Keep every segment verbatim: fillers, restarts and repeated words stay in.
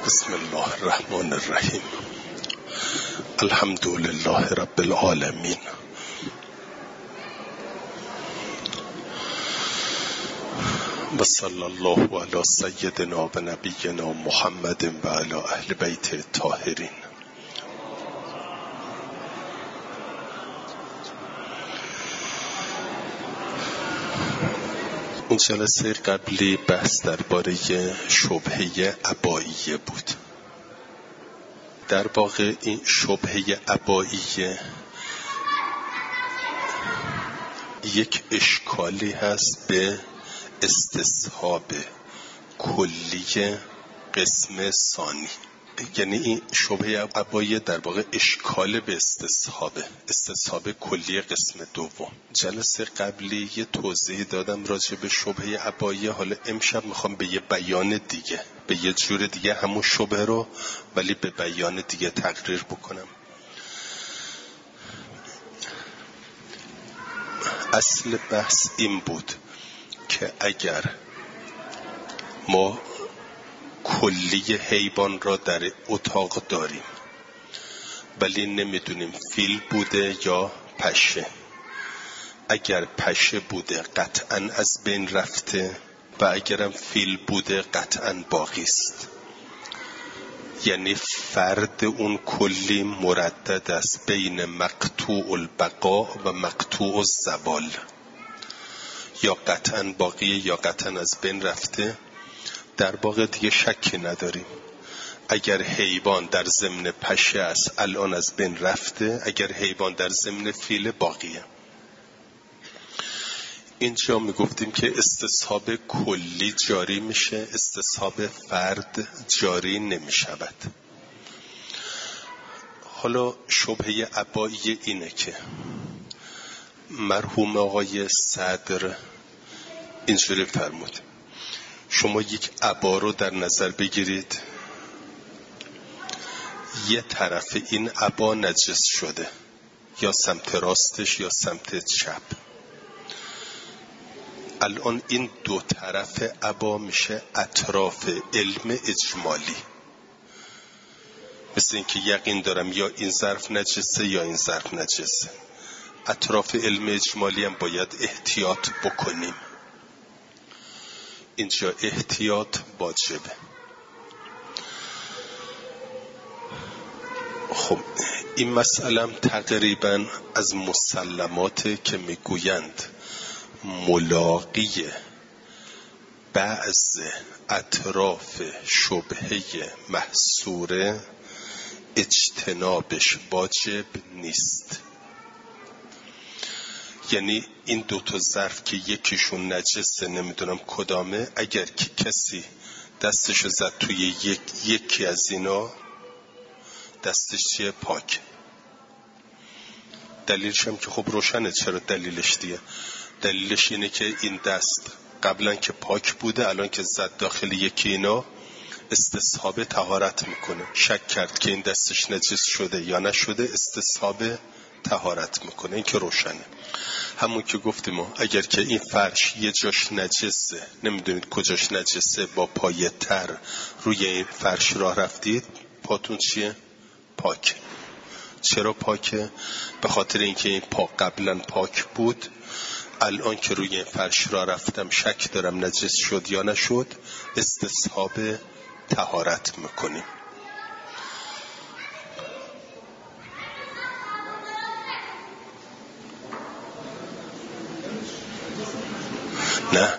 بسم الله الرحمن الرحیم. الحمد لله رب العالمین. و صلی الله علی سیدنا و نبینا محمد و علی اهل بیت الطاهرین. این جلسه قبلی بحث درباره شبهه عباییه بود. در واقع این شبهه عباییه یک اشکالی هست به استصحاب کلی قسم ثانی. یعنی این شبهه عباییه در واقع اشکال به استصحابه استصحاب کلی قسم دوم. جلسه قبلی یه توضیح دادم راجع به شبهه عباییه. حالا امشب میخوام به یه بیان دیگه، به یه جور دیگه همون شبهه رو ولی به بیان دیگه تقریر بکنم. اصل بحث این بود که اگر ما کلی حیوان را در اتاق داریم ولی نمیدونیم فیل بوده یا پشه، اگر پشه بوده قطعا از بین رفته و اگرم فیل بوده قطعا باقی است. یعنی فرد اون کلی مردد است بین مقطوع البقا و مقطوع الزوال، یا قطعا باقی یا قطعا از بین رفته. در واقع دیگه شکی نداریم اگر حیوان در ضمن پشه است الان از بین رفته، اگر حیوان در ضمن فیل باقیه. اینجا میگفتیم که استصحاب کلی جاری میشه، استصحاب فرد جاری نمیشود. حالا شبهه عباییه اینه که مرحوم آقای صدر اینجوری فرمود: شما یک عبا رو در نظر بگیرید، یه طرف این عبا نجس شده، یا سمت راستش یا سمت چپ. الان این دو طرف عبا میشه اطراف علم اجمالی. مثل این که یقین دارم یا این ظرف نجسه یا این ظرف نجسه. اطراف علم اجمالی هم باید احتیاط بکنیم. اینجا احتیاط واجبه. خب این مسئله تقریبا از مسلماته که میگویند ملاقی بعض اطراف شبهه محصوره اجتنابش واجب نیست. یعنی این دو تا ظرف که یکیشون نجسه، نمیدونم کدامه، اگر که کسی دستشو زد توی یک یکی از اینا دستش چیه؟ پاک. دلیلش هم که خب روشنه. چرا دلیلش دیگه؟ دلیلش اینه که این دست قبلا که پاک بوده، الان که زد داخل یکی اینا استصحاب طهارت میکنه. شک کرد که این دستش نجس شده یا نشده، استصحاب طهارت میکنه. این که روشنه. همون که گفتیم اگر که این فرش یه جاش نجسه، نمیدونید کجاش نجسه، با پای تر روی این فرش راه رفتید، پاتون چیه؟ پاک. چرا پاکه؟ به خاطر اینکه این پا قبلا پاک بود، الان که روی این فرش راه رفتم شک دارم نجس شد یا نشد، استصحاب طهارت میکنیم. نه،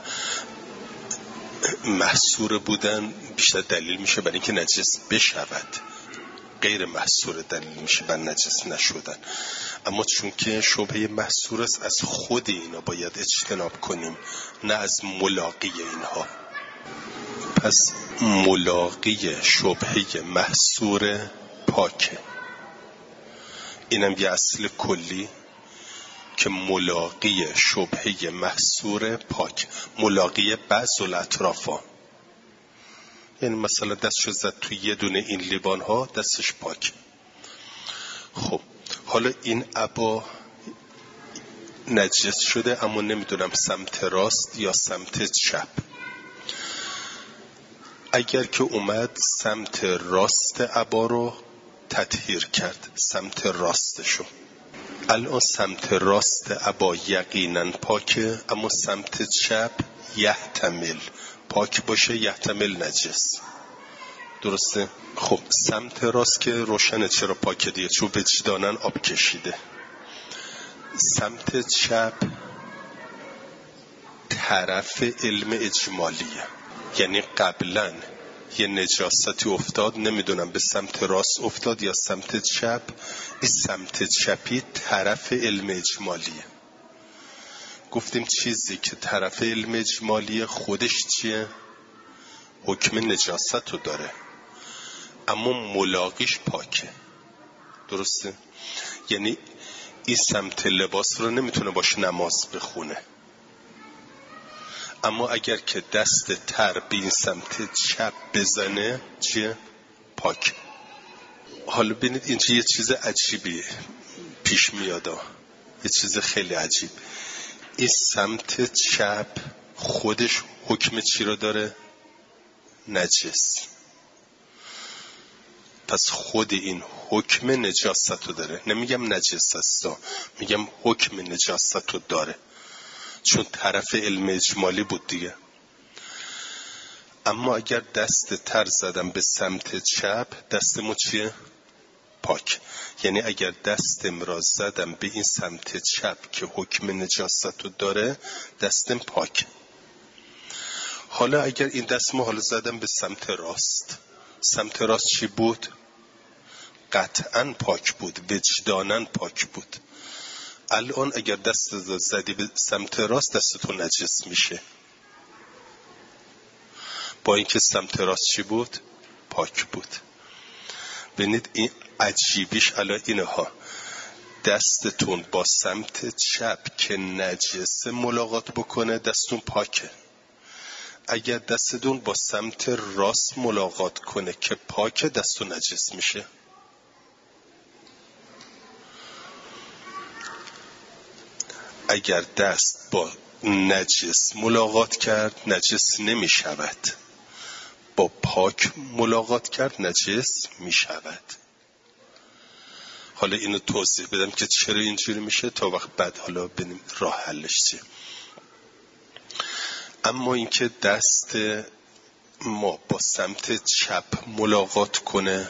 محصور بودن بیشتر دلیل میشه برای اینکه نجس بشود، غیر محصور دلیل میشه بر نجس نشدن. اما چون که شبهه محصور است، از خود اینا باید اجتناب کنیم، نه از ملاقی اینها. پس ملاقی شبهه محصور پاکه. اینم یه اصل کلی که ملاقی شبهه محصور پاک، ملاقی بعض الاطرافا. یعنی مثلا دستشو زد توی یه دونه این لیوان ها، دستش پاک. خب حالا این عبا نجس شده، اما نمیدونم سمت راست یا سمت چپ. اگر که اومد سمت راست عبا رو تطهیر کرد، سمت راستشو، الان سمت راست عبا یقینا پاکه، اما سمت چپ یحتمل پاک باشه، یحتمل نجس. درسته؟ خب سمت راست که روشنه چرا پاکه دیگه، چون وجدانن آب کشیده. سمت چپ طرف علم اجمالیه، یعنی قبلا یه نجاستی افتاد، نمیدونم به سمت راست افتاد یا سمت چپ، این سمت چپی طرف علم اجمالیه. گفتیم چیزی که طرف علم اجمالیه خودش چیه؟ حکم نجاست رو داره، اما ملاقیش پاکه. درسته؟ یعنی این سمت لباس رو نمیتونه باش نماز بخونه، اما اگر که دست تر به این سمت چپ بزنه چیه؟ پاک. حالا ببینید اینجا یه چیز عجیبی پیش میاد، یه چیز خیلی عجیب. این سمت چپ خودش حکم چی رو داره؟ نجس. پس خود این حکم نجاست رو داره. نمیگم نجس است، میگم حکم نجاست رو داره، چون طرف علم اجمالی بود دیگه. اما اگر دست تر زدم به سمت چپ، دستمو چیه؟ پاک. یعنی اگر دستم را زدم به این سمت چپ که حکم نجاست رو داره، دستم پاک. حالا اگر این دستمو حالا زدم به سمت راست، سمت راست چی بود؟ قطعاً پاک بود، وجداناً پاک بود. الان اگر دست زدی به سمت راست، دستتون نجس میشه، با اینکه سمت راست چی بود؟ پاک بود. ببینید این عجیبیش الان اینه ها، دستتون با سمت چپ که نجس ملاقات بکنه دستتون پاکه، اگر دستتون با سمت راست ملاقات کنه که پاکه دستتون نجس میشه. اگر دست با نجس ملاقات کرد نجس نمی شود، با پاک ملاقات کرد نجس می شود. حالا اینو توضیح بدم که چرا اینجوری میشه تا وقت بعد حالا ببینیم راه حلش چیه. اما اینکه دست ما با سمت چپ ملاقات کنه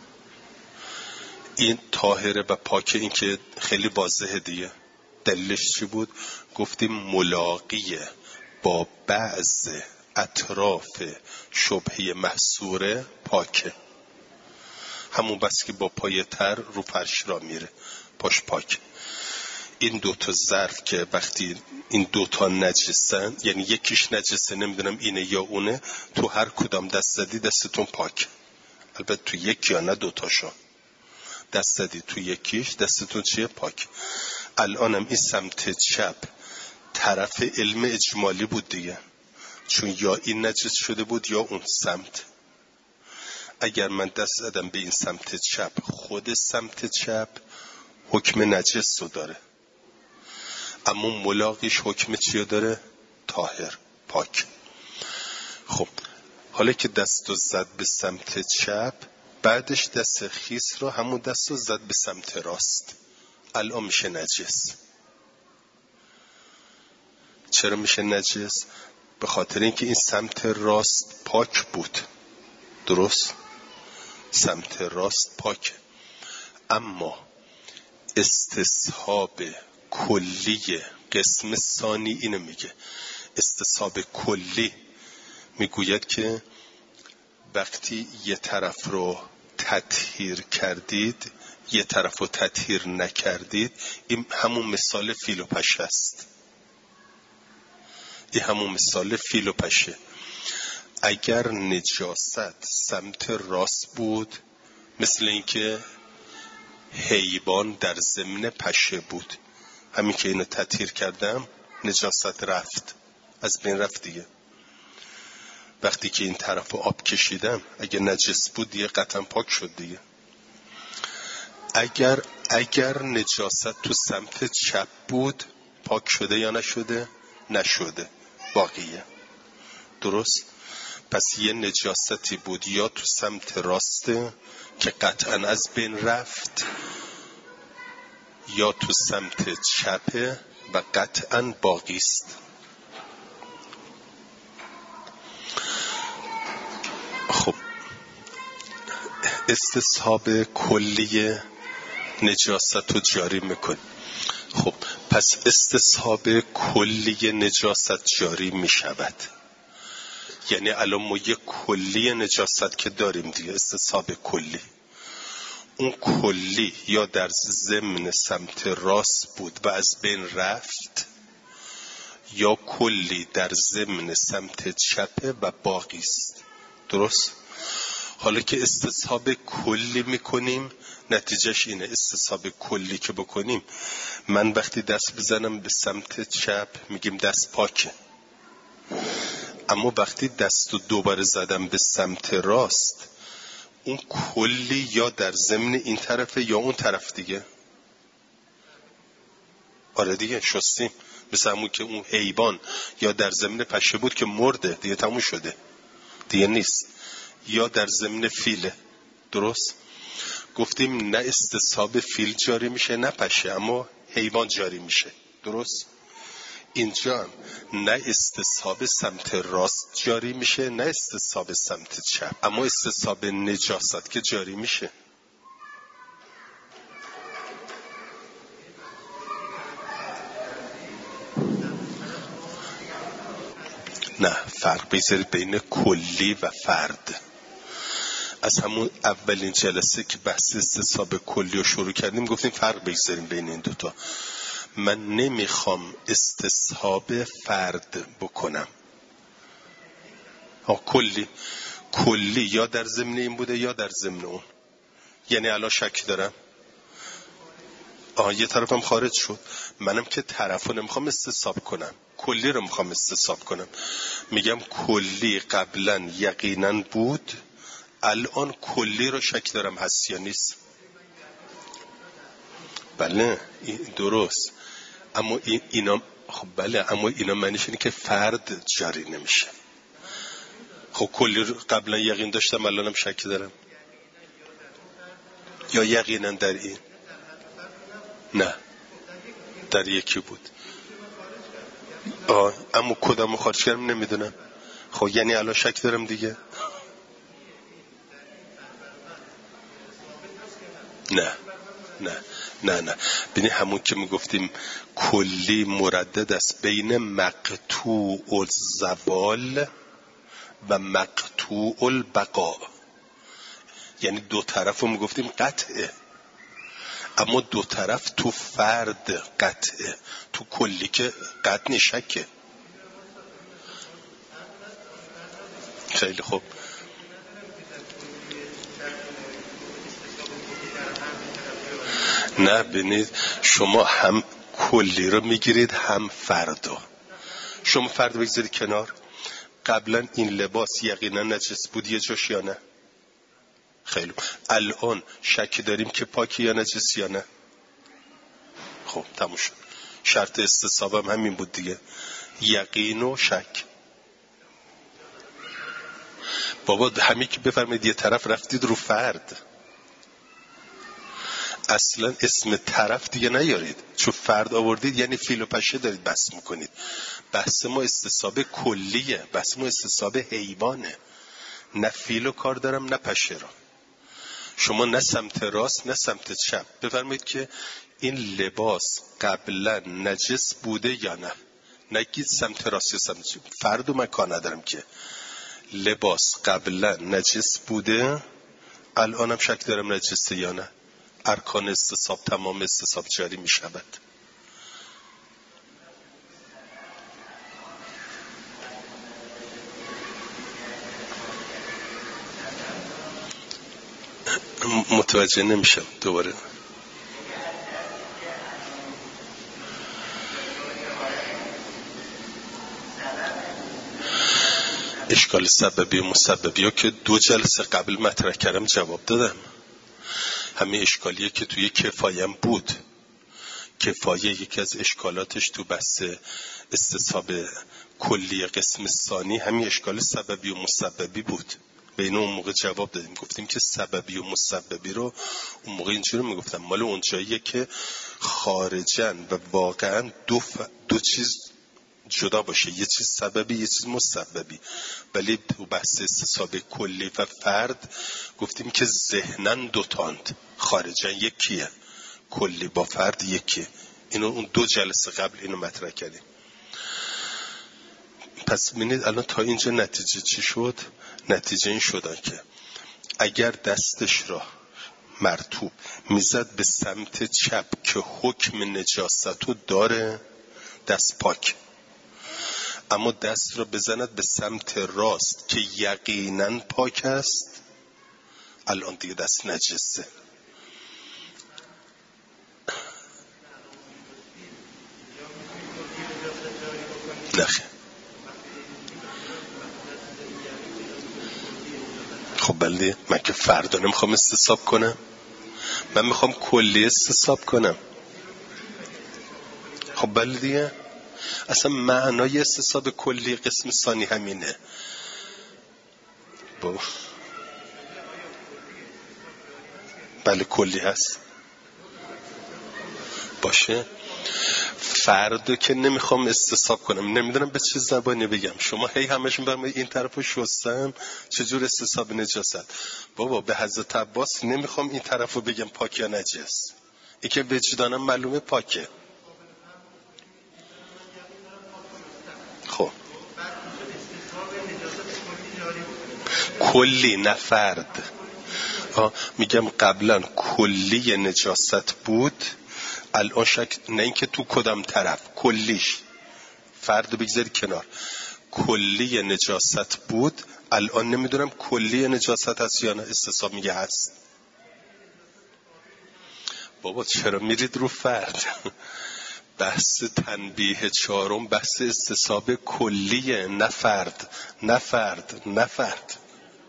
این طاهره و پاکه، این که خیلی واضحه دیگه. دلیلش چی بود؟ گفتیم ملاقیه با بعض اطراف شبهه محصوره پاکه، همون بس که با پای تر رو فرش را میره پاش پاک. این دوتا ظرف که وقتی این دوتا نجسن، یعنی یکیش نجسه نمیدونم اینه یا اونه، تو هر کدام دست زدی دستتون پاک. البته تو یک یا نه دوتاشو دست زدی تو یکیش دستتون چیه؟ پاک. الانم این سمت چپ طرف علم اجمالی بود دیگه، چون یا این نجس شده بود یا اون سمت. اگر من دست زدم به این سمت چپ، خود سمت چپ حکم نجس رو داره، اما ملاقیش حکم چی رو داره؟ طاهر، پاک. خب حالا که دست رو زد به سمت چپ، بعدش دست خیس رو همون دست رو زد به سمت راست، الان میشه نجس. چرا میشه نجس؟ به خاطر اینکه این سمت راست پاک بود. درست؟ سمت راست پاک، اما استصحاب کلی قسم ثانی اینو میگه. استصحاب کلی میگوید که وقتی یه طرف رو تطهیر کردید یه طرف رو تطهیر نکردید، این همون مثال فیل و پشه است. این همون مثال فیل و پشه. اگر نجاست سمت راست بود، مثل اینکه حیوان در ضمن پشه بود، همین که اینو تطهیر کردم نجاست رفت، از بین رفت دیگه. وقتی که این طرف رو آب کشیدم اگه نجس بود دیگه قطعا پاک شد دیگه. اگر اگر نجاست تو سمت چپ بود پاک شده یا نشده؟ نشده، باقیه. درست؟ پس یه نجاستی بود یا تو سمت راسته که قطعا از بین رفت، یا تو سمت چپه و قطعا باقی است. خب استصحاب کلی نجاست رو جاری میکنه. خب پس استصحاب کلی نجاست جاری میشود، یعنی الان ما یک کلی نجاست که داریم دیگه، استصحاب کلی. اون کلی یا در ضمن سمت راست بود و از بین رفت، یا کلی در ضمن سمت چپه و باقی است. درست؟ حالا که استصحاب کلی میکنیم نتیجهش اینه. استصحاب کلی که بکنیم، من وقتی دست بزنم به سمت چپ میگیم دست پاکه، اما وقتی دست رو دوباره زدم به سمت راست، اون کلی یا در ضمن این طرفه یا اون طرف دیگه. آره دیگه شستیم، مثل همون که اون حیوان یا در ضمن پشه بود که مرده دیگه، تموم شده دیگه نیست، یا در ضمن فیله. درست؟ گفتیم نه استصحاب فیل جاری میشه نه پشه، اما حیوان جاری میشه. درست؟ اینجا هم نه استصحاب سمت راست جاری میشه نه استصحاب سمت چپ، اما استصحاب نجاست که جاری میشه. نه، فرق بذارید بین کلی و فرد. از همون اولین جلسه که بحث استصحاب کلی رو شروع کردیم گفتیم فرق بگذاریم بین این دوتا. من نمیخوام استصحاب فرد بکنم. ها کلی کلی یا در ضمن این بوده یا در ضمن اون. یعنی الان شک دارم، آها یه طرفم خارج شد، منم که طرفو نمیخوام استصحاب کنم، کلی رو میخوام استصحاب کنم. میگم کلی قبلا یقینا بود، الان کلی رو شک دارم هست یا نیست. بله درست، اما اینا خب بله، اما اینا معنیش اینه که فرد جاری نمیشه. خب کلی رو قبلا یقین داشتم الانم شک دارم، یا یقینا در این؟ نه در یکی بود. آه اما کدامو خارج کردم نمیدونم. خب یعنی الان شک دارم دیگه. نه نه نه نه ببین همون که میگفتیم کلی مردد است بین مقطوع الزوال و مقطوع البقا، یعنی دو طرف رو میگفتیم قطعه، اما دو طرف تو فرد قطعه، تو کلی که قطع نشکه. خیلی خوب. نه ببینید شما هم کلی رو میگیرید هم فردو. شما فرد بگذارید کنار، قبلا این لباس یقینا نجس بود یه جاش یا نه؟ خیلی. الان شک داریم که پاکی یا نجس یا نه؟ خب تموم شد. شرط استصحاب هم همین بود دیگه، یقین و شک. بابا همین که بفرمایید یه طرف رفتید رو فرد، اصلا اسم طرف دیگه نیارید، چون فرد آوردید یعنی فیل و پشه دارید بحث میکنید. بحث ما استصحاب کلیه، بحث ما استصحاب حیوانه، نه فیل و کار دارم نه پشه را. شما نه سمت راست نه سمت چپ بفرمایید که این لباس قبلا نجس بوده یا نه، نگید سمت راست یا سمت چپ. فرد و مکان ندارم که لباس قبلا نجس بوده الانم شک دارم نجسه یا نه. ارکان استصحاب تمام استصحاب جاری می شود. متوجه نمیشم دوباره. اشکال سببی و مسببی ها که دو جلسه قبل مطرح کردم جواب دادم. همین اشکالیه که توی کفایم بود کفایه یکی از اشکالاتش تو بحث استصحاب کلی قسم ثانی همین اشکال سببی و مسببی بود. به اینو اون موقع جواب دادیم، گفتیم که سببی و مسببی رو اون موقع اینجوری میگفتم مال اون جاییه که خارجن و واقعا دو, ف... دو چیز جدا باشه، یه چیز سببی یه چیز مسببی. ولی تو بحث استصحاب کلی و فرد گفتیم که ذهنن دوتاند، خارجن یکیه، کلی با فرد یکیه. اینو اون دو جلسه قبل اینو مطرح کردیم. پس ببینید الان تا اینجا نتیجه چی شد؟ نتیجه این شد که اگر دستش را مرطوب میزد به سمت چپ که حکم نجاستو داره، دست پاک، اما دست را بزند به سمت راست که یقیناً پاک است، الان دیگه دست نجسه. نخیر. خب بله، من که فردا نمیخوام استصحاب کنم، من میخوام کلی استصحاب کنم. خب بله دیگه، اصلا معنای استصحاب کلی قسم ثانی همینه. با بله کلی هست باشه. فردو که نمیخوام استصحاب کنم، نمیدونم به چه زبانی بگم. شما هی همشون برم این طرفو شستم چجور استصحاب نجاست. بابا به حضرت عباس نمیخوام این طرفو بگم پاک یا نجس، این که وجدانم معلومه پاکه. خب کلی نه فرد. میگم قبلا کلی نجاست بود، الان شک نه اینکه تو کدام طرف، کلیش، فرد بگذاری کنار، کلی نجاست بود، الان نمیدونم کلی نجاست هست یا نه. استصحاب میگه هست. بابا چرا میرید رو فرد؟ بحث تنبیه چهارم بحث استصحاب کلیه، نه فرد نه فرد نه فرد.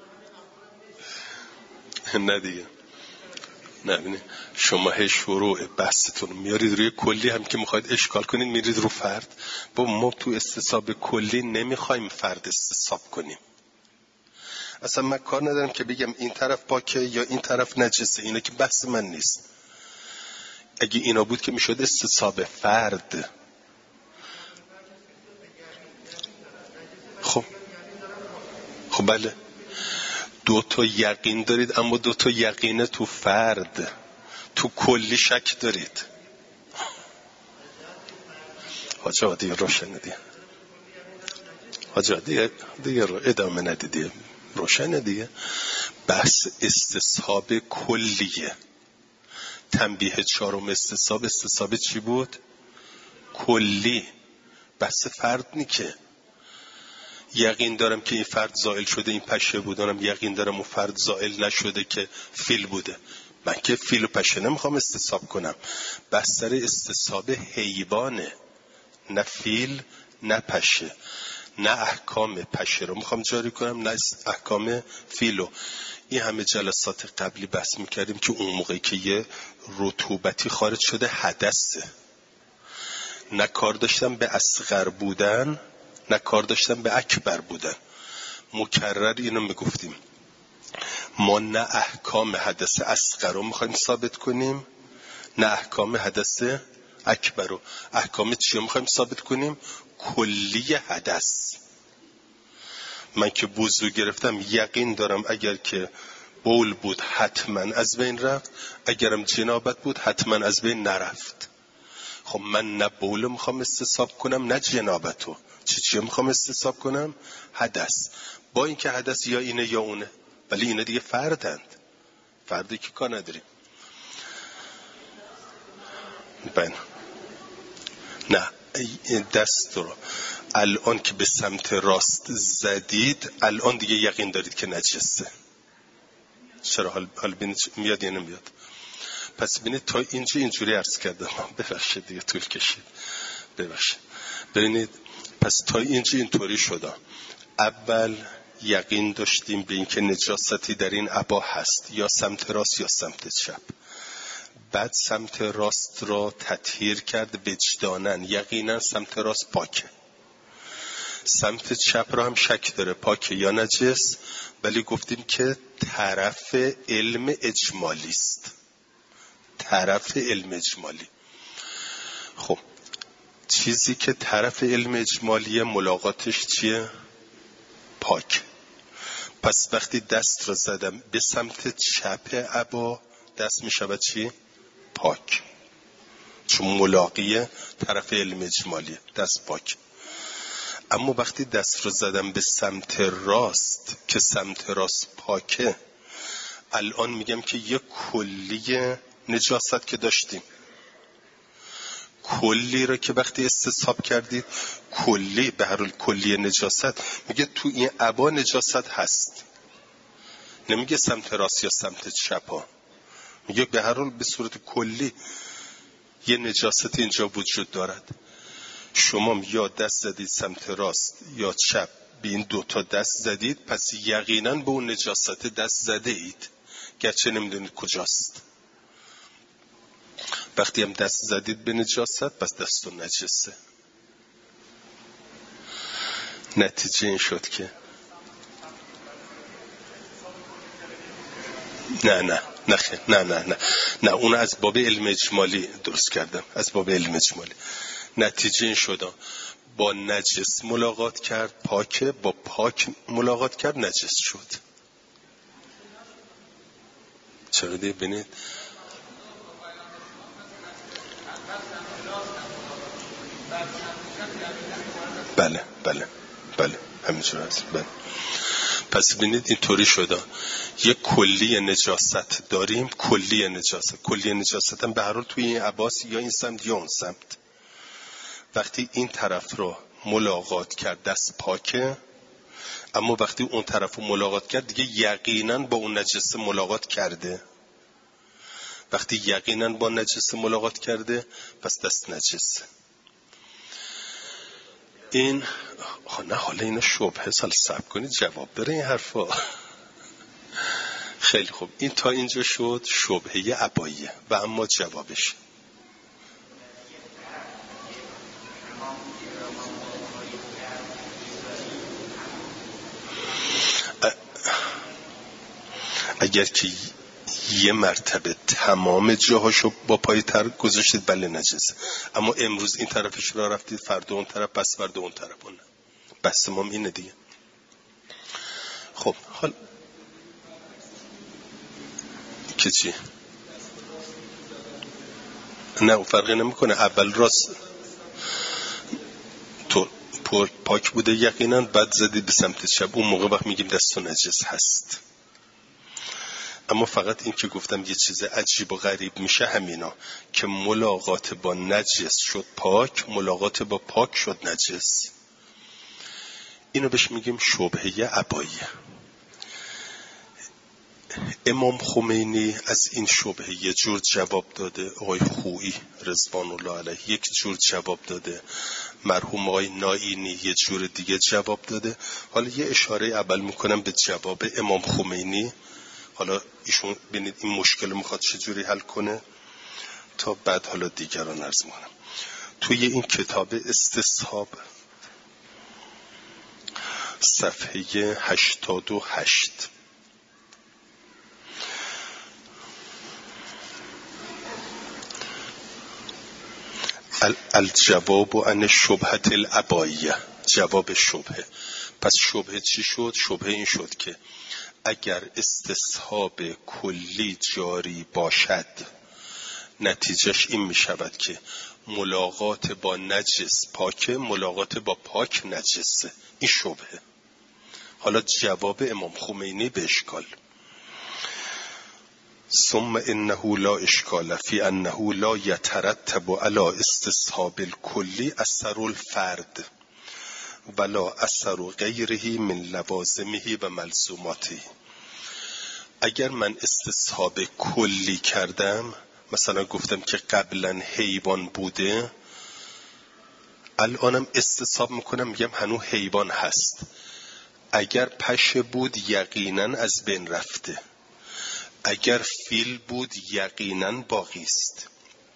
نه دیگه، نبینید شما هی شروع بحثتون میارید روی کلی، هم که میخواید اشکال کنید میرید رو فرد. با ما تو استصحاب کلی نمیخوایم فرد استصحاب کنیم. اصلا من کار ندارم که بگم این طرف پاکه یا این طرف نجسه، اینا که بحث من نیست. اگه اینا بود که میشد استصحاب فرد. خب خب بله، دو تا یقین دارید اما دو تا یقینه تو فرد، تو کلی شک دارید. حاجه دیگه روشن دیگه، حاجه دیگه دیگه رو ادامه ندیدی، روشن دیگه. بحث استصحاب کلیه. تنبیه چهارم استصحاب، استصحاب چی بود؟ کلی. بحث فرد نی که یقین دارم که این فرد زائل شده، این پشه بودنم یقین دارم اون فرد زائل نشده که فیل بوده. من که فیل و پشه نمیخوام استصحاب کنم. بحث سر استصحاب حیوانه، نه فیل نه پشه. نه احکام پشه رو میخوام جاری کنم نه احکام فیلو. این همه جلسات قبلی بحث میکردیم که اون موقعی که یه رطوبتی خارج شده حدثه، نه کار داشتم به اصغر بودن نه کار داشتم به اکبر بودن. مکرر اینو میگفتیم، ما نه احکام حدث اصغر رو میخوایم ثابت کنیم نه احکام حدث اکبر رو. احکام چی رو میخوایم ثابت کنیم؟ کلی حدث. من که وضو گرفتم یقین دارم اگر که بول بود حتما از بین رفت، اگرم جنابت بود حتما از بین نرفت. خب من نه بول میخوام استصحاب کنم نه جنابتو. چی چی میخوام استصحاب کنم؟ حدث. با اینکه حدث یا اینه یا اونه، ولی اینا دیگه فردند. فردی که کار نداریم. بین نه دست رو الان که به سمت راست زدید الان دیگه یقین دارید که نجسه. چرا حال حال بینید میاد یا نمیاد؟ پس ببینید تا اینجا اینجوری عرض کردم. ببخشید دیگه طول کشید، ببخشید. ببینید پس تا اینجا اینطوری شد. اول یقین داشتیم به اینکه نجاستی در این عبا هست، یا سمت راست یا سمت چپ. بعد سمت راست را تطهیر کرد وجدانن، یقینا سمت راست پاکه. سمت چپ را هم شک داره پاکه یا نجس، ولی گفتیم که طرف علم اجمالی است. طرف علم اجمالی. خب چیزی که طرف علم اجمالی ملاقاتش چیه؟ پاک. پس وقتی دست را زدم به سمت چپ عبا، دست می شود چی؟ پاک. چون ملاقی طرف علم اجمالی، دست پاک. اما وقتی دست را زدم به سمت راست که سمت راست پاکه، الان میگم که یک کلی نجاست که داشتیم، کلی را که وقتی استصحاب کردید کلی، به هر حال کلی نجاست، میگه تو این عبا نجاست هست، نمیگه سمت راست یا سمت چپ، میگه به هر حال به صورت کلی یه نجاست اینجا وجود دارد. شما یا دست زدید سمت راست یا چپ، به این دوتا دست زدید، پس یقینا به اون نجاست دست زده اید، گرچه نمیدونید کجاست. وقتی هم دست زدید به نجاست، پس دستون نجسه. نتیجه این شد که نه نه نه خیلی نه نه نه نه اون از باب علم اجمالی درست کردم، از باب علم اجمالی. نتیجه این شد با نجس ملاقات کرد پاکه، با پاک ملاقات کرد نجس شد. چرا دیگه بینید؟ بله بله بله همینجور هست. بله. پس ببینید اینطوری شده یک کلی نجاست داریم، کلی نجاست، کلی نجاست هم به هر حال توی این عباس یا این سمت یا اون سمت. وقتی این طرف رو ملاقات کرد دست پاکه، اما وقتی اون طرف رو ملاقات کرد دیگه یقینا با اون نجسه ملاقات کرده. وقتی یقینا با نجسه ملاقات کرده پس دست نجسه. این نه حالا اینا شبهه، سال صبر کنید جواب داره این حرفا. خیلی خوب، این تا اینجا شد شبهه عباییه و اما جوابش. اگر که یه مرتبه تمام جاهاشو با پای تر گذاشتید بله نجسه، اما امروز این طرفش را رفتید فردا اون طرف، پس فردا اون طرف اون، بس ما اینه دیگه. خب حال که چی؟ نه فرقی نمیکنه، اول راست تو پاک بوده یقینا، بعد زدید به سمت چپ، اون موقع وقت میگیم دست نجس هست. اما فقط این که گفتم یه چیز عجیب و غریب میشه همینا که ملاقات با نجس شد پاک، ملاقات با پاک شد نجس. اینو بهش میگیم شبهه عباییه. امام خمینی از این شبهه یه جور جواب داده، آقای خویی رضوان الله علیه یک جور جواب داده، مرحوم آقای نائینی یه جور دیگه جواب داده. حالا یه اشاره اول میکنم به جواب امام خمینی، حالا ایشون ببینید این مشکل میخواد چجوری حل کنه تا بعد حالا دیگران عرض میکنم. توی این کتاب استصحاب صفحه هشتاد و هشت الجواب عن شبهة العبایه، جواب شبهه. پس شبهه چی شد؟ شبهه این شد که اگر استصحاب کلی جاری باشد نتیجهش این می شود که ملاقات با نجس پاک، ملاقات با پاک نجسه. این شبهه. حالا جواب امام خمینی به اشکال: ثم انه لا اشکال فی انه لا یترتب علی استصحاب الکلی اثر الفرد ولا اثر غیره من لوازمه و ملزوماته. اگر من استصحاب کلی کردم، مثلا گفتم که قبلا حیوان بوده، الانم استصحاب میکنم میگم هنوز حیوان هست، اگر پشه بود یقینا از بین رفته، اگر فیل بود یقیناً باقی است.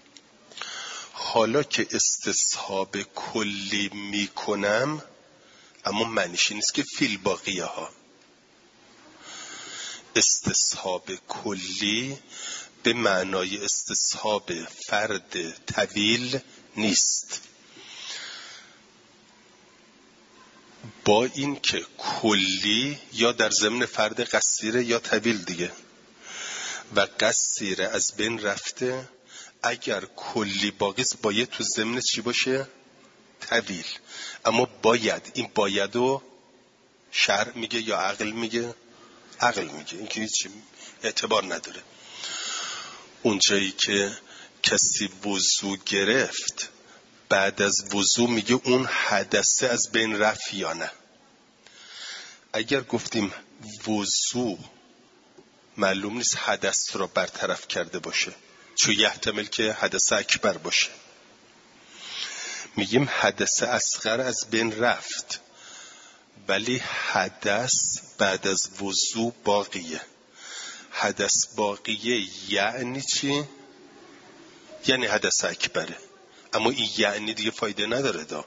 حالا که استصحاب کلی میکنم، اما معنیش نیست که فیل باقیه ها. استصحاب کلی به معنای استصحاب فرد طویل نیست. با این که کلی یا در ضمن فرد قصیر یا طویل دیگه، و قصیر از بین رفته، اگر کلی باقی است باید تو ضمن چی باشه؟ طویل. اما باید، این بایدو شرع میگه یا عقل میگه؟ عقل میگه. این که هیچ اعتبار نداره. اونجایی که کسی وضو گرفت بعد از وضو میگه اون حدثه از بین رفت یا نه. اگر گفتیم وضو معلوم نیست حدث را برطرف کرده باشه، چون یحتمل که حدث اکبر باشه، میگیم حدث اصغر از بین رفت ولی حدث بعد از وضو باقیه. حدث باقیه یعنی چی؟ یعنی حدث اکبره. اما این یعنی دیگه فایده نداره. دا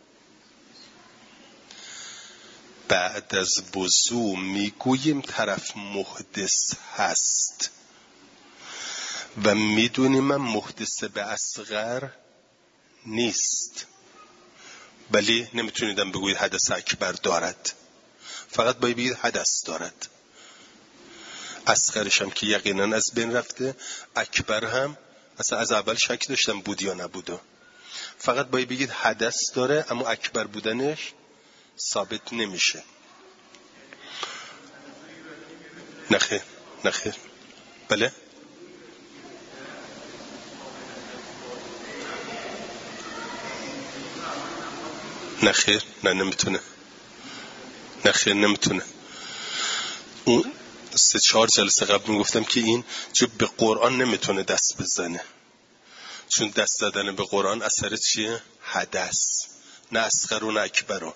بعد از وضو میگوییم طرف محدث هست و میدونیم من محدث به اصغر نیست، ولی نمیتونیدم بگوید حدث اکبر دارد، فقط باید بگید حدث دارد. اصغرش هم که یقینا از بین رفته، اکبر هم اصلا از اول شک داشتم بود یا نبوده، فقط باید بگید حدث داره اما اکبر بودنش ثابت نمیشه. نخیر نخیر بله نخیر نه نمیتونه نخیر نمیتونه. اون سه چهار جلسه قبل میگفتم که این جو به قرآن نمیتونه دست بزنه، چون دست زدن به قرآن اثر چیه؟ حدث، نه اصغر و نه اکبر.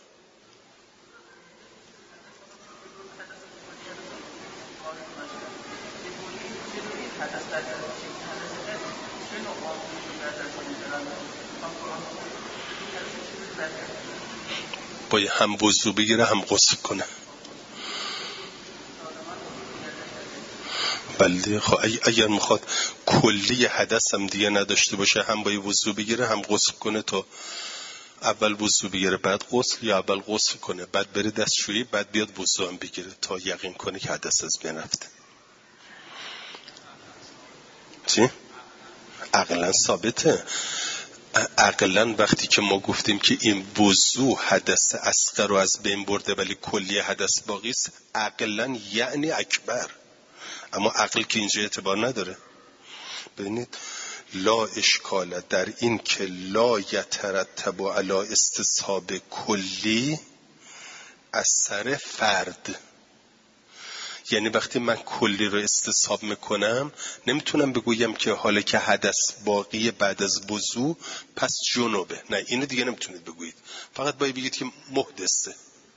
باید هم وضو بگیره هم غسل کنه. بله خب اگر میخواد کلی حدث هم دیگه نداشته باشه هم باید وضو بگیره هم غسل کنه. تا اول وضو بگیره بعد غسل، یا اول غسل کنه بعد بره دستشویی بعد بیاد وضو هم بگیره تا یقین کنه که حدث از بین رفته. چی؟ عقلا ثابته. عقلا وقتی که ما گفتیم که این وضو حدث اصغر رو از بین برده ولی کلی حدث باقی است، عقلا یعنی اکبر. اما عقل که اینجا اعتبار نداره. ببینید لا اشکال در این که لا یترتب علی استصحاب کلی اثر فرد، یعنی وقتی من کلی رو استصحاب میکنم نمیتونم بگویم که حالا که حدث باقی بعد از وضو پس جنوبه، نه اینو دیگه نمیتونید بگویید، فقط باید بگید که محدثه.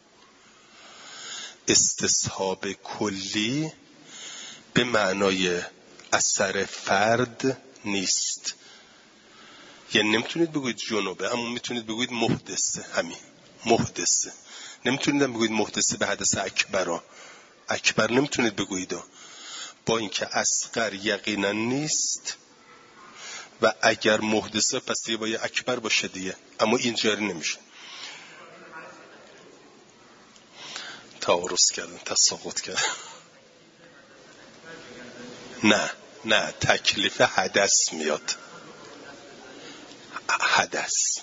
استصحاب کلی به معنای اثر فرد نیست، یعنی نمیتونید بگویید جنوبه اما میتونید بگویید محدثه. همین محدثه. نمیتونید بگویید محدثه به حدث اکبر. اکبر نمیتونید بگویید، با اینکه اصغر یقینا نیست و اگر محدثه پس دیگه باید اکبر باشه دیگه، اما این جاری نمیشه. تعارض کردن، تساقط کردن. نه نه تکلیف حدث میاد. حدث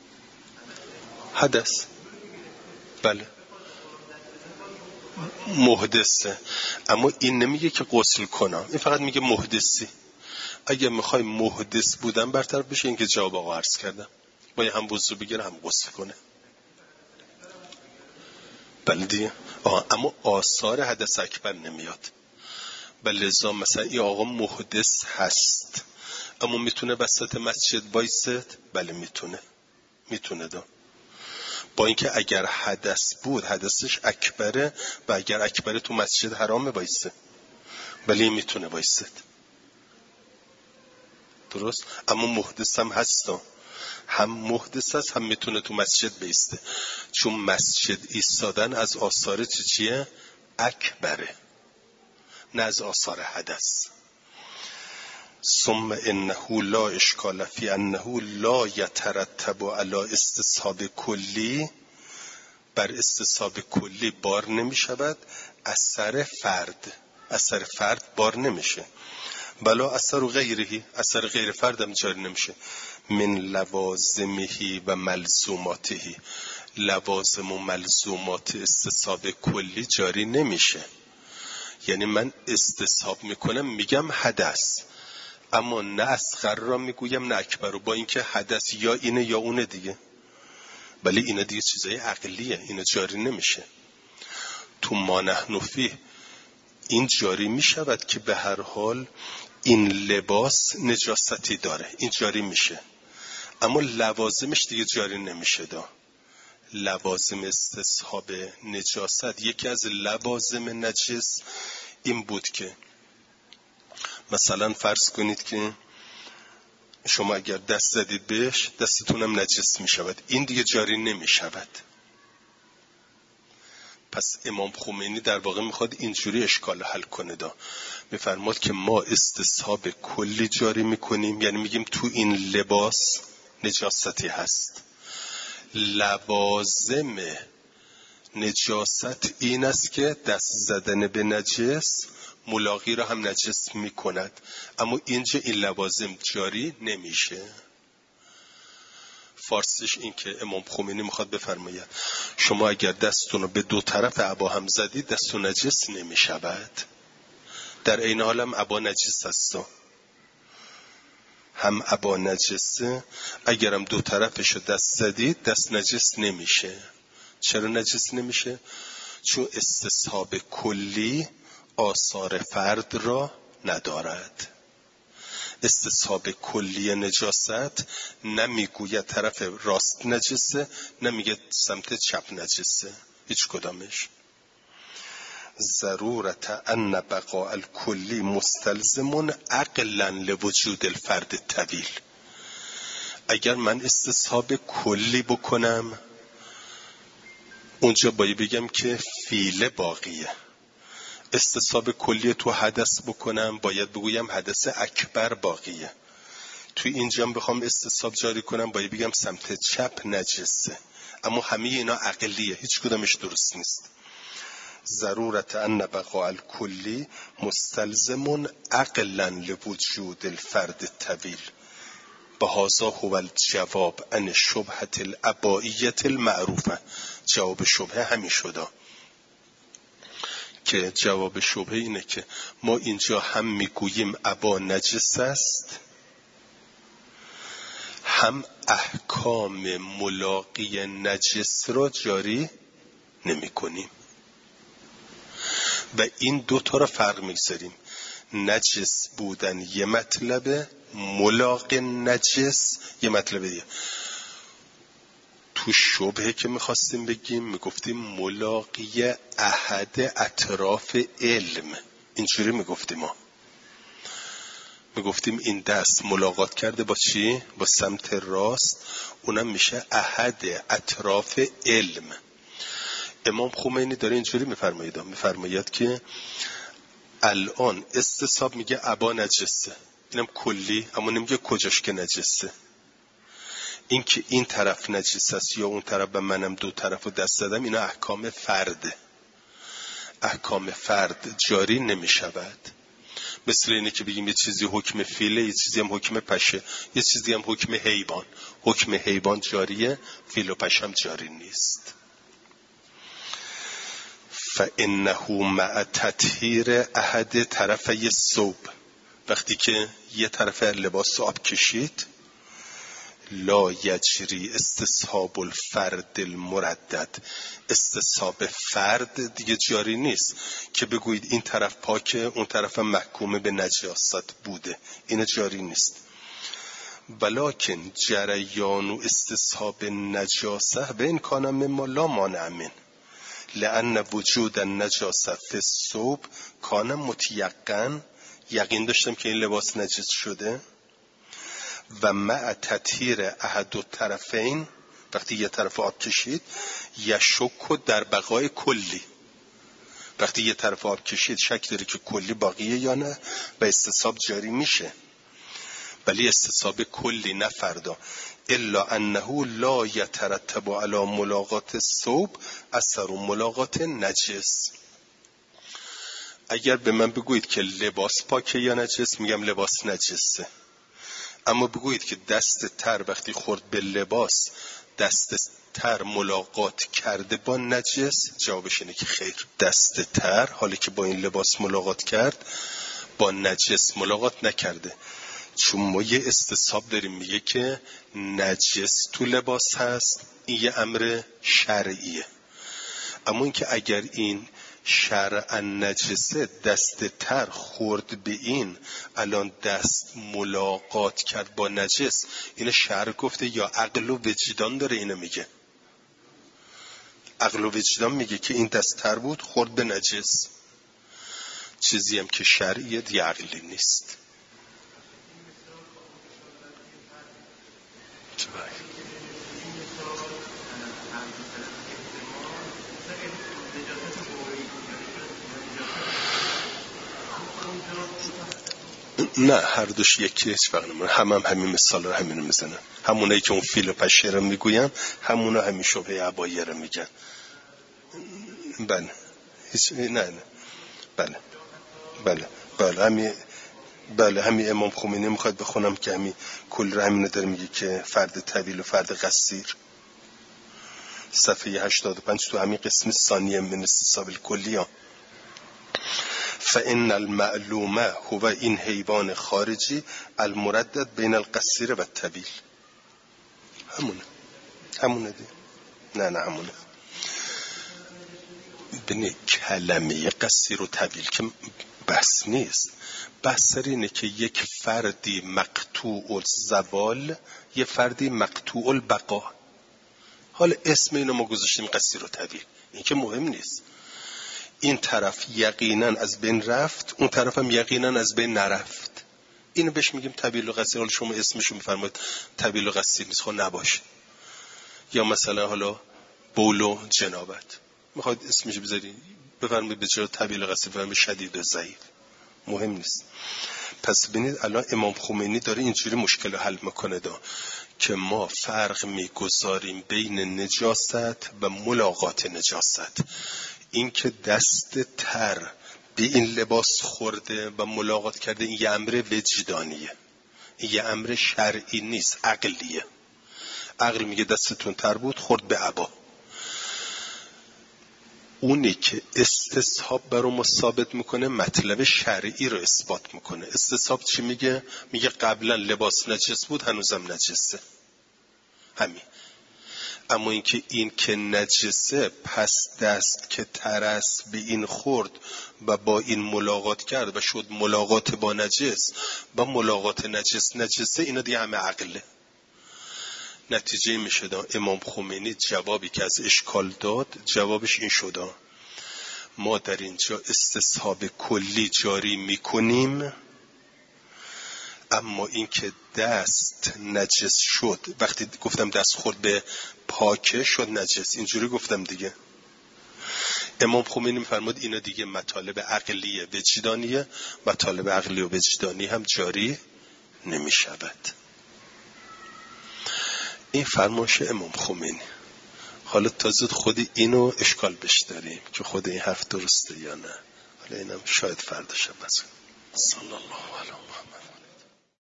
حدث بله محدثه، اما این نمیگه که غسل کنم، این فقط میگه محدثی. اگه میخوای محدث بودن برطرف بشه، این که جواب آقا عرض کردم، باید هم وضو بگیره هم غسل کنه. بله دیگه. اما آثار حدث اکبر نمیاد. بلذا مثلا این آقا محدث هست اما میتونه وسط مسجد وایسد؟ بله میتونه میتونه دا. با اینکه اگر حدث بود حدثش اکبره و اگر اکبره تو مسجد حرامه وایسه. ولی میتونه وایسد. درست؟ اما محدث هم هستا، هم محدث هست هم میتونه تو مسجد بیسته، چون مسجد ایستادن از آثار چی چیه؟ اکبره، نه از آثار حدث. ثم انه لا اشکال فی انه لا یترتب علی استصحاب کلی، بر استصحاب کلی بار نمی شود اثر فرد، اثر فرد بار نمیشه، بلا اثر غیرهی، اثر غیر فرد هم جاری نمیشه. من لوازمهی و ملزوماتهی، لوازم و ملزومات استصحاب کلی جاری نمیشه. یعنی من استصحاب میکنم میگم حدث، اما نه اصغر را میگویم نه اکبر رو، با اینکه حدث یا اینه یا اونه دیگه، ولی اینه دیگه چیزای عقلیه، اینه جاری نمیشه. تو ما نحن فیه این جاری میشود که به هر حال این لباس نجاستی داره، این جاری میشه، اما لوازمش دیگه جاری نمیشه. دا لوازم استصحاب نجاست، یکی از لوازم نجس این بود که مثلا فرض کنید که شما اگر دست زدید بهش دستتونم نجس میشود، این دیگه جاری نمیشود. پس امام خمینی در واقع میخواد اینجوری اشکال حل کنه. دا میفرماد که ما استصحاب کلی جاری میکنیم، یعنی میگیم تو این لباس نجاستی هست. لوازم نجاست این است که دست زدن به نجس ملاقی را هم نجس میکند، اما اینجا این لوازم جاری نمیشه. فارسیش این که امام خمینی میخواد بفرماید شما اگر دستتون رو به دو طرف عبا هم زدید دستتون نجس نمیشود، در این حال هم عبا نجس هست، هم عبا نجسه، اگرم دو طرفشو دست زدید دست نجس نمیشه. چرا نجس نمیشه؟ چون استصحاب کلی آثار فرد را ندارد. استصحاب کلی نجاست نمیگوید طرف راست نجسه، نمیگه سمت چپ نجسه، هیچ کدامش. ضرورت ان بقاء الکلی مستلزم عقلا لوجود الفرد الطویل. اگر من استصحاب کلی بکنم اونجا باید بگم که فیله باقیه. استصحاب کلی تو حدث بکنم باید بگویم حدث اکبر باقیه. تو اینجا بخوام استصحاب جاری کنم باید بگم سمت چپ نجسه، اما همه اینا عقلیه، هیچ کدامش درست نیست. ضرورت ان بقاء الکلی مستلزم عقلا لوجود الفرد الطویل، بهذا هو الجواب عن شبهة العبائیة المعروفه. جواب شبهه همین شده که جواب شبهه اینه که ما اینجا هم میگوییم عبا نجس است، هم احکام ملاقی نجس را جاری نمی کنیم و این دوتا را فرق میگذاریم. نجس بودن یه مطلبه، ملاقی نجس یه مطلبه دیگه. تو شبهه که میخواستیم بگیم میگفتیم ملاقی احد اطراف علم، اینجوری میگفتیم ما میگفتیم این دست ملاقات کرده با چی؟ با سمت راست، اونم میشه احد اطراف علم. امام خمینی داره اینجوری میفرماید میفرماید که الان استصحاب میگه عبا نجسه، اینم کلی، اما نمیگه کجاش که نجسه. این که این طرف نجس است یا اون طرف و منم دو طرف رو دست زدم، اینا احکام فرده، احکام فرد جاری نمی شود. مثل اینه که بگیم یه چیزی حکم فیله، یه چیزی هم حکم پشه، یه چیزی هم حکم حیوان. حکم حیوان جاریه، فیل و پشه هم جاری نیست. فإنه مع تطهیر احد طرفی الثوب، وقتی که یه طرف لباس آب کشید، لا یجری استصحاب الفرد المردد، استصحاب فرد دیگه جاری نیست که بگویید این طرف پاکه اون طرف محکوم به نجاست بوده، این جاری نیست. ولکن جریان و استصحاب نجاسه و این کانم مما لا مانع من، لأن وجود النجاسه فی الثوب کان متیقن، یقین داشتم که این لباس نجس شده. و مع تطهیر احد الطرفین، وقتی یه طرف آب کشید، یشک در بقای کلی، وقتی یه طرف آب کشید شک داره که کلی باقیه یا نه و استصحاب جاری میشه، ولی استصحاب کلی نه فردا. الا انه لا یترتب علی ملاقات الثوب اثر ملاقات نجس. اگر به من بگویید که لباس پاکه یا نجس، میگم لباس نجسه. اما بگویید که دست تر وقتی خورد به لباس دست تر ملاقات کرده با نجس، جوابش اینه که خیر. دست تر حالی که با این لباس ملاقات کرد با نجس ملاقات نکرده، چون ما یه استصحاب داریم میگه که نجس تو لباس هست، این یه امر شرعیه. اما اینکه اگر این شرعا نجسه دست تر خورد به این، الان دست ملاقات کرد با نجس، اینو شرع گفته یا عقل و وجدان داره اینو میگه؟ عقل و وجدان میگه که این دست تر بود خورد به نجس. چیزی هم که شرعیه دیگه عقلی نیست. نه هر دوش یکی، هیچ فرق نمیکنه. هم هم همین مثال رو همین میزنن، همونایی که اون فیل و پشه رو میگوین همونا همین شبه عبایه رو میگن. بله هیچ نه نه بله بله بله همین بله همین امام خمینی میخواد بخونم که همین کل رو همین داره میگه که فرد طویل و فرد قصیر، صفحه هشتاد و پنج تو همین قسم ثانیه من استصحاب الکلیه. فإن المعلومه هو این حیوان خارجی المردد بین القصیر و الطویل. همونه همونه دی نه نه همونه. ببین کلمه قصیر و طویل که بحث نیست، بحث اینه که یک فردی مقطوع الزوال، یه فردی مقطوع البقا. حالا اسم اینو ما گذاشتیم قصیر و طویل، این که مهم نیست. این طرف یقینا از بین رفت، اون طرف هم یقینا از بین نرفت، اینو بهش میگیم طویل و قصیر. حالا شما اسمشو میفرمایید طویل و قصیر نیست، خب نباشه. یا مثلا حالا بول و جنابت، میخواید اسمشو بذاری بفرمایید به جای طویل و قصیر بفرمایید شدید و ضعیف، مهم نیست. پس ببینید الان امام خمینی داره اینجوری مشکل رو حل میکنه دا که ما فرق میگذاریم بین نجاست و ملاقات نجاست. این که دست تر به این لباس خورده و ملاقات کرده، این یه امر وجدانیه، این یه امر شرعی نیست، عقلیه. عقل میگه دستتون تر بود خورد به عبا. اونی که استصحاب برای ما ثابت میکنه مطلب شرعی رو اثبات میکنه. استصحاب چی میگه؟ میگه قبلا لباس نجس بود هنوزم نجسه، همین. اما اینکه این که نجسه پس دست که ترس به این خورد و با این ملاقات کرد و شد ملاقات با نجس و ملاقات نجس نجسه، اینا دیگه همه عقله. نتیجه میشه دا امام خمینی جوابی که از اشکال داد جوابش این شد: ما در اینجا استصحاب کلی جاری میکنیم، اما این که دست نجس شد، وقتی گفتم دست خورد به پاکه شد نجس، اینجوری گفتم دیگه. امام خمینی میفرماد اینا دیگه مطالب عقلیه وجدانیه، مطالب عقلی و وجدانی هم جاری نمیشود. این فرمایش امام خمینی. حالا تازه خود اینو اشکال بش داریم که خود این حرف درسته یا نه. حالا اینم شاید فردا شب بزن. صلی الله علیه و